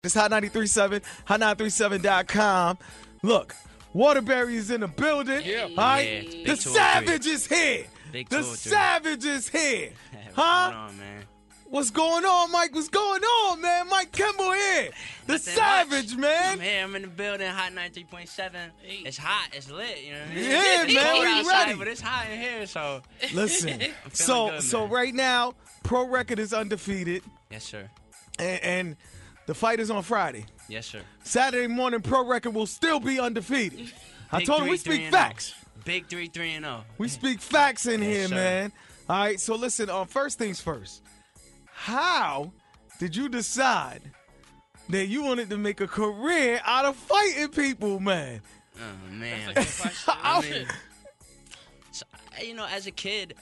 It's Hot 93.7, hot937.com. Look, Waterbury is in the building. Yeah. All right? Yeah, it's The big 203. Savage is here. Big The 203. Savage is here. What's Huh? going on, man? What's going on, Mike? What's going on, man? Mike Kimball here. The Nothing Savage, much. man. I'm here. I'm in the building. Hot 93.7. It's hot. It's lit. You know what I mean? Yeah, It's man, cold we outside, ready. but it's hot in here. So Listen, feeling so good, so man. right now, Pro Record is undefeated, yes, sir. and the fight is on Friday. Yes, sir. Saturday morning, Pro Record will still be undefeated. I Big told him we 3-3 speak and 0. facts. Big 3-3-0. We speak facts in Yes, here, sir. man. All right, so listen, first things first. How did you decide that you wanted to make a career out of fighting people, man? Oh man. That's a good question. I mean, so, as a kid,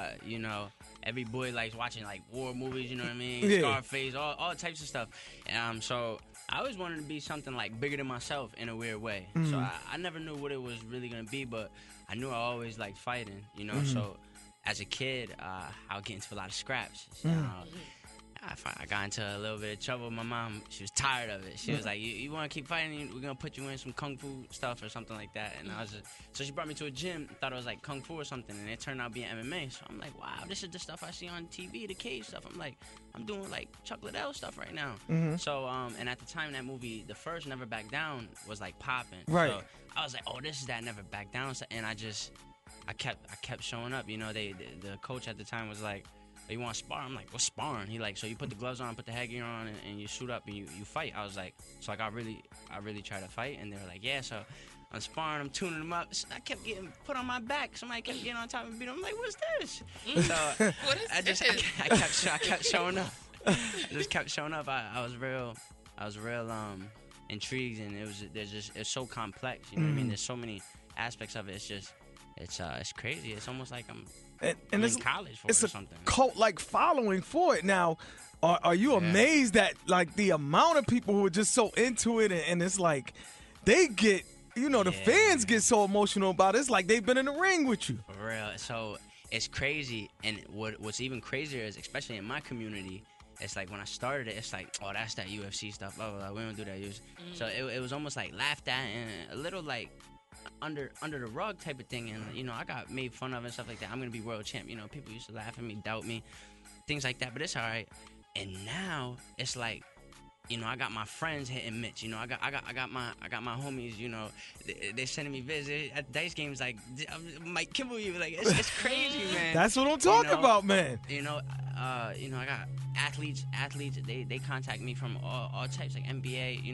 every boy likes watching like war movies. You know what I mean? Yeah. Scarface, all types of stuff. So I always wanted to be something like bigger than myself in a weird way. So I never knew what it was really gonna be, but I knew I always liked fighting. So as a kid, I would get into a lot of scraps. So, I got into a little bit of trouble with my mom. She was tired of it. She was like, you want to keep fighting? We're going to put you in some kung fu stuff or something like that. And so she brought me to a gym, thought it was like kung fu or something, and it turned out being MMA. So I'm like, wow, this is the stuff I see on TV, the cage stuff. I'm like, I'm doing like Chuck Liddell stuff right now. So, and at the time, that movie, the first Never Back Down, was like popping. Right. So I was like, oh, this is that Never Back Down. And I kept showing up. The coach at the time was like, you want to spar? I'm like, what's sparring? He like, so you put the gloves on, put the headgear on, and you shoot up and you fight. I was like, I really try to fight, and they were like, yeah. So I'm sparring, I'm tuning them up. So I kept getting put on my back. Somebody kept getting on top and beat them. I'm like, what's this? So What is I kept showing up. I just kept showing up. I was real intrigued, and it's so complex. You know what I mean? There's so many aspects of it. It's crazy. It's almost like I'm And in college for it's it or a something. cult-like following for it. Now, are you amazed at like the amount of people who are just so into it, and it's like they get, the fans get so emotional about it. It's like they've been in the ring with you. For real. So it's crazy, and what's even crazier is, especially in my community, it's like when I started it, it's like, oh, that's that UFC stuff. Blah, blah, blah. We don't do that. So it was almost like laughed at and a little like under the rug type of thing, and I got made fun of and stuff like that. I'm gonna be world champ. People used to laugh at me, doubt me, things like that. But it's all right. And now it's like, I got my friends hitting Mitch. I got my homies. They sending me visits at dice games. Like, Mike Kimball, like it's crazy, man. That's what I'm talking about, man. I got athletes. They contact me from all types, like NBA.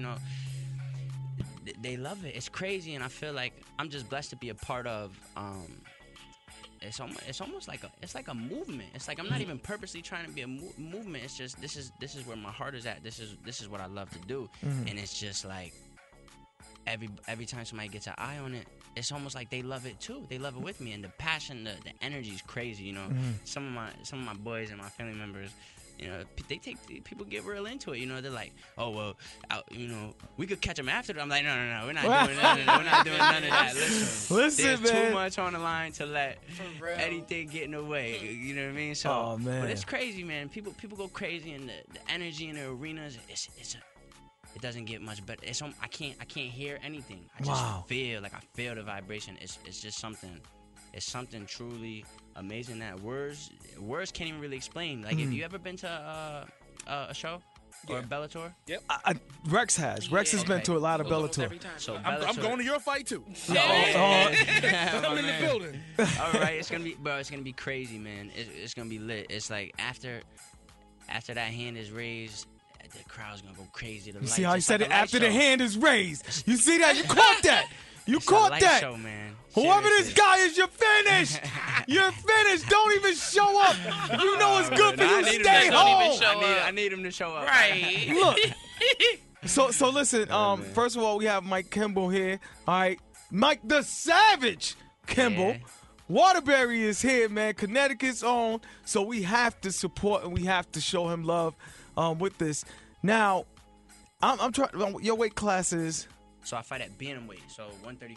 They love it. It's crazy, and I feel like I'm just blessed to be a part of. It's almost like a movement. It's like I'm not even purposely trying to be a movement. It's just this is where my heart is at. This is what I love to do, and it's just like every time somebody gets an eye on it, it's almost like they love it too. They love it with me, and the passion, the energy is crazy. Some of my boys and my family members. People get real into it. They're like, oh well, we could catch them after. I'm like, no, we're not doing none of that. We're not doing none of that. Listen, there's man. too much on the line to let anything get in the way. You know what I mean? So, Oh, man. But it's crazy, man. People go crazy, and the energy in the arenas. It doesn't get much better. I can't hear anything. I just feel the vibration. It's just something. It's something truly amazing that words can't even really explain. Like, if you ever been to a show or a Bellator? Yep. Rex has. Rex has been to a lot of Almost Bellator. every time. So I'm Bellator- going to your fight too. Yeah. I'm in the building. All right, it's gonna be crazy, man. It's gonna be lit. It's like after that hand is raised, the crowd's gonna go crazy. You see how he said it after the hand is raised? You see that? You caught that. You caught that. Show, man. Whoever this Seriously. guy is, you're finished. You're finished. Don't even show up. You know it's good for I you. need him Stay to home. I need him to show up. Right. Look. So listen. First of all, we have Mike Kimball here. All right, Mike the Savage Kimball. Yeah. Waterbury is here, man. Connecticut's own. So we have to support and we have to show him love with this. Now, I'm trying. Your weight class is. So I fight at bantamweight, so 135.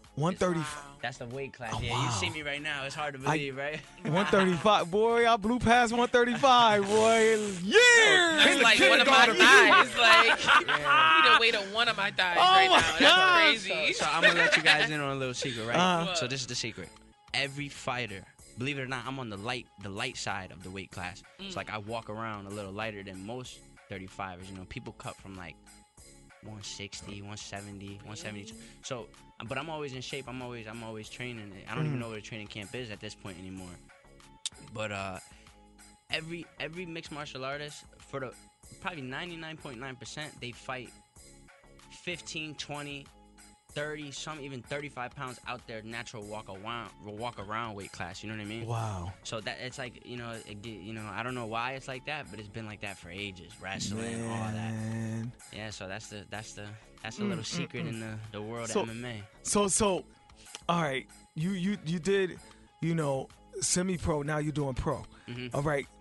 130. Wow. That's the weight class. Oh, yeah, wow. you see me right now. It's hard to believe, right? 135. Boy, I blew past 135, boy. Yeah! That's like one of my thighs. Like, you done weight on one of my thighs right my now. God. That's crazy. So I'm gonna let you guys in on a little secret, right? Uh-huh. So this is the secret. Every fighter, believe it or not, I'm on the light side of the weight class. It's like I walk around a little lighter than most 35ers. You know, people cut from like 160, 170, 172. So, but I'm always in shape. I'm always training. I don't even know where the training camp is at this point anymore. But every mixed martial artist, for the probably 99.9%, they fight 15, 20, 30, some even 35 pounds out there natural walk around weight class. You know what I mean? Wow. So that it's like, you know, I don't know why it's like that, but it's been like that for ages. Wrestling, all that. Man. Yeah, so that's a little secret in the world So- of MMA. So, all right. You did, you know, semi-pro. Now you're doing pro. Mhm. All right.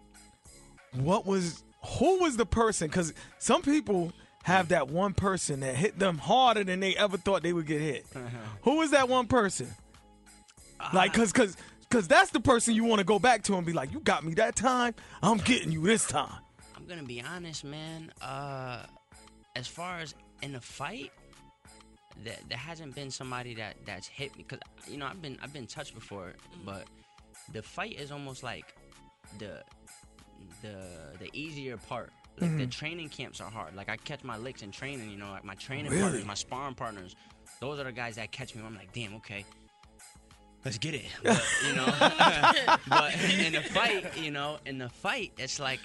Who was the person? Because some people have that one person that hit them harder than they ever thought they would get hit. Who was that one person? Like, cause that's the person you want to go back to and be like, you got me that time, I'm getting you this time. I'm gonna be honest, man. As far as in a fight, there hasn't been somebody that's hit me, because you know I've been touched before, but the fight is almost like the easier part. Like the training camps are hard. Like I catch my licks in training, you know, like my training Really? partners, my sparring partners. Those are the guys that catch me. I'm like, damn, okay, let's get it. But, you know, but in the fight, it's like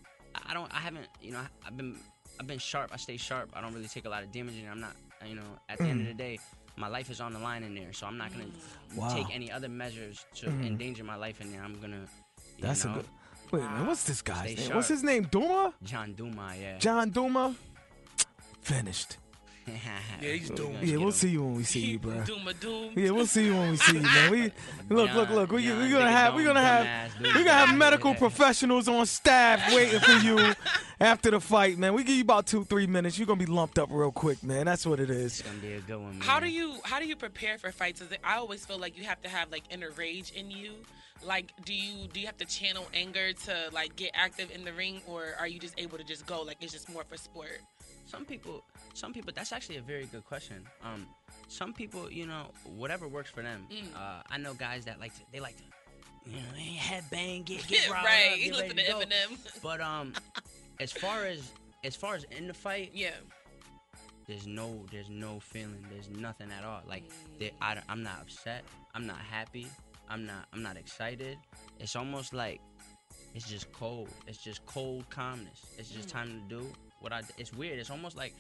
I've been sharp. I stay sharp. I don't really take a lot of damage, and I'm not, you know, at the end of the day, my life is on the line in there, so I'm not gonna take any other measures to endanger my life in there. I'm gonna. That's a good. Wait a minute, what's this guy's Stay name? sharp. What's his name? Duma? John Duma, yeah. John Duma? Finished. Yeah, he's doomed. Yeah, we'll see you when we see you, bro. Doom. Yeah, we'll see you when we see you, man. We look. We're John, gonna have dumbass dude. medical Yeah. professionals on staff waiting for you after the fight, man. We give you about 2-3 minutes. You're gonna be lumped up real quick, man. That's what it is. It's gonna be a good one, man. How do you prepare for fights? I always feel like you have to have like inner rage in you. Like, do you have to channel anger to like get active in the ring, or are you just able to just go like it's just more for sport? Some people, that's actually a very good question. Some people, you know, whatever works for them. I know guys that like to, you know, headbang, get riled right. up, get Listen ready to to go. Eminem. But as far as in the fight, Yeah. there's no feeling. There's nothing at all. Like I'm not upset. I'm not happy. I'm not excited. It's almost like it's just cold. It's just cold calmness. It's just time to do what it's weird. It's almost like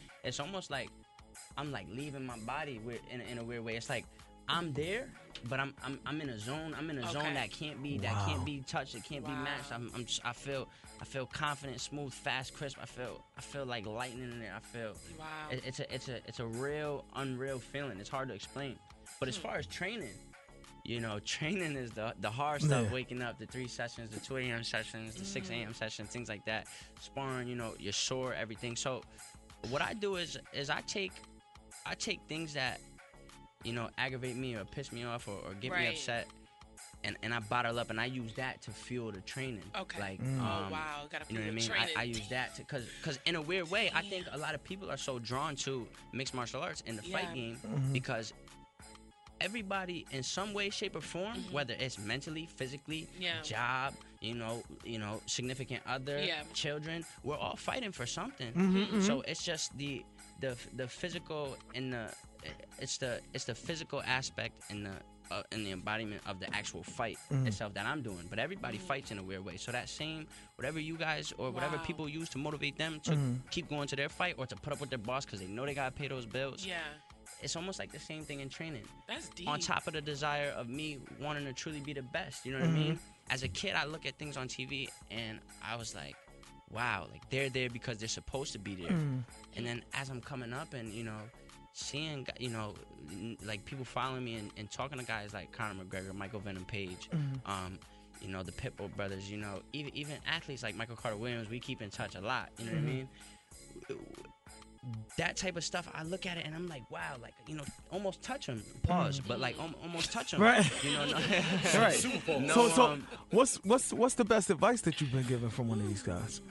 I'm like leaving my body in a weird way. It's like I'm there, but I'm in a zone. I'm in a zone that can't be touched. It can't be matched. I feel confident, smooth, fast, crisp. I feel like lightning in there. I feel it's a real unreal feeling. It's hard to explain. But as far as training, you know, training is the hard stuff. Yeah. Waking up, the 3 sessions, the 2 a.m. sessions, the 6 a.m. sessions, things like that. Sparring, you know, you're sore, everything. So what I do is I take things that, you know, aggravate me or piss me off or get me upset, and I bottle up, and I use that to fuel the training. Okay. Like, oh wow, gotta you know what I mean? training. I use that because in a weird way, I think a lot of people are so drawn to mixed martial arts in the fight game because everybody in some way, shape, or form, whether it's mentally, physically, job, you know, significant other, children, we're all fighting for something. So it's just the physical and it's the physical aspect in the embodiment of the actual fight itself that I'm doing. But everybody fights in a weird way. So that same, whatever you guys or whatever people use to motivate them to keep going to their fight or to put up with their boss because they know they gotta pay those bills. Yeah. It's almost like the same thing in training. That's deep. On top of the desire of me wanting to truly be the best, you know what I mean? As a kid, I look at things on TV and I was like, wow, like they're there because they're supposed to be there. And then as I'm coming up and, you know, seeing, you know, like people following me and talking to guys like Conor McGregor, Michael Venom Page, you know, the Pitbull brothers, you know, even athletes like Michael Carter Williams, we keep in touch a lot, you know what I mean? that type of stuff, I look at it and I'm like, wow, like, almost touch him. Pause, but like almost touch him. Right. Right. No, so what's the best advice that you've been given from one of these guys?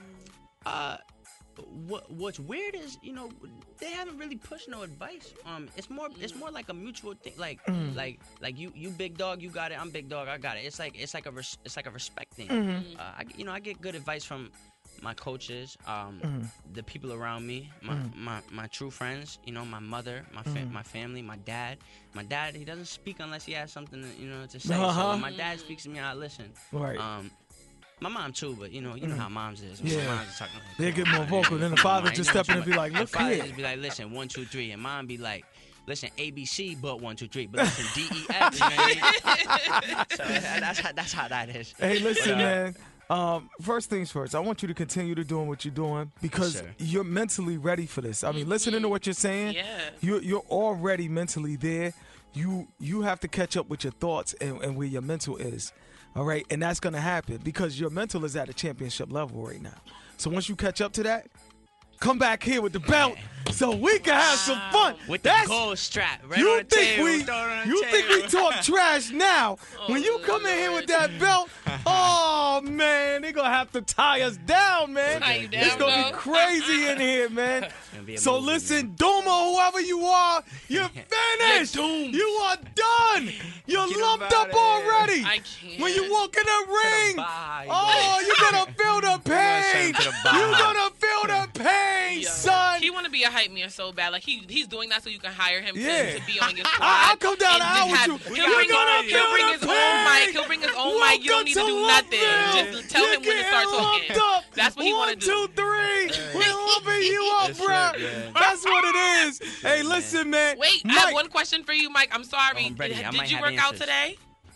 What's weird is, they haven't really pushed no advice. It's more like a mutual thing. Like you big dog, you got it. I'm big dog, I got it. It's like a respect thing. I get good advice from my coaches, the people around me, my true friends, my mother, my family, my dad. My dad, he doesn't speak unless he has something to say. So when my dad speaks to me, I listen. Right. My mom too, but you know how moms is. Yeah. Moms is talking like, they get more vocal. Then the father just step in and be like, "Look the father here." just be like, "Listen, 1, 2, 3," and mom be like, "Listen, ABC, but 1, 2, 3, but listen, DEF." You know what I mean? So that's how that is. Hey, listen, man. First things first, I want you to continue to doing what you're doing because Yes, sir. you're mentally ready for this. I mean, listening to what you're saying, Yeah. you're already mentally there. You have to catch up with your thoughts and where your mental is. All right, and that's gonna happen because your mental is at a championship level right now. So once you catch up to that, come back here with the belt so we can have some fun. With the gold strap right on You the think table. we throw it on the you think we table. talk trash now? When you come in here with that belt, oh man, they gonna have to tie us down, man. Tie you down, It's gonna be though. crazy in here, man. gonna be a So movie, listen, Duma, whoever you are, you're finished. You're doomed. You are done. You're Get lumped about up it. already. I can't. When you walk in the ring, bye, oh, you're gonna feel the pain. send him to the bye. You're gonna feel the pain, Yeah. son. He want to be a hype man so bad. Like he's doing that so you can hire him Yeah. to be on your squad. I'll come down and the just aisle with have- you. He'll You're bring, gonna he'll feel bring the his own pain. mic. He'll bring his own mic. You don't need to do nothing. Just tell him when to start talking. That's what he want to do. 1, 2, 3. We're lumping you up, That's bro. right, man. That's what it is. Hey, listen, man. Wait, I Mike, have one question for you, Mike. I'm sorry. I'm ready. I Did might you have work out answers. today?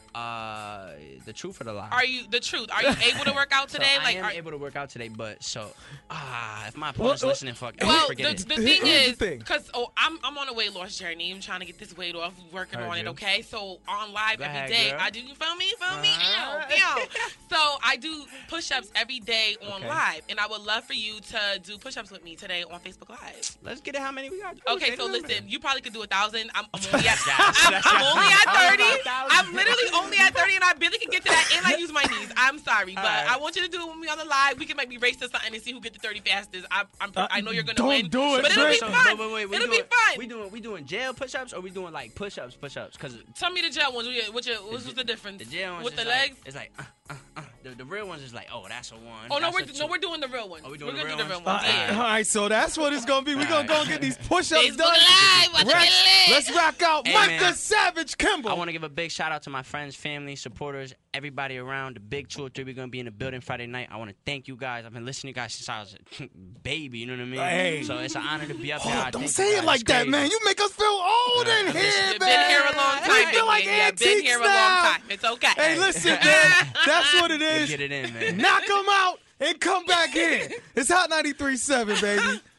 The truth or the lie? Are you the truth? Are you able to work out So today? I Like, am are, able to work out today, but if my opponent's Well, listening, fuck, well, forget the it. thing Here's the is, thing. because I'm on a weight loss journey. I'm trying to get this weight off, working Heard on it. you. Okay, so on live Go every ahead, day, girl. I do. You feel me? You feel me? Uh-huh. Ew. So I do push-ups every day on Okay. live, and I would love for you to do push-ups with me today on Facebook Live. Let's get it. How many we got? Okay, so listen, you probably could do 1,000. I'm only at That's- I'm only at 30. I'm I'm literally only at 30, and I barely can get to that, and I use my knees. I'm sorry, but right. I want you to do it with me on the live. We can maybe race to something and see who get to 30 fastest. I know you're gonna don't win, do it, but it'll be Drake. fun. Wait, It'll be fun. We doing jail push-ups or we doing like push-ups? Because Tell me the jail ones. What's the difference? the jail ones with is the like, legs? it's like the real ones is like, oh, that's a 1. Oh no, that's a 2. we're doing the real ones. Oh, we doing We're the gonna do real the real ones? ones. all Yeah. right, so that's what it's gonna be. We're gonna go and get these push-ups Facebook done. Live, watch it Rack- get lit. Let's rock out Hey, Mike man. the Savage Kimball. I want to give a big shout out to my friends, family, supporters, everybody around. The Big 2 or 3, we're going to be in the building Friday night. I want to thank you guys. I've been listening to you guys since I was a baby, you know what I mean? Hey. So it's an honor to be up Oh, here. I don't thank say you it guys. like It's that, crazy. man. You make us feel old in I've here, You've man. been here a long time. We feel like Big man. You've been antiques here a now. long time. It's okay. Hey, listen, man. That's what it Let's is. get it in, man. Knock them out and come back in. It's Hot 93.7, baby.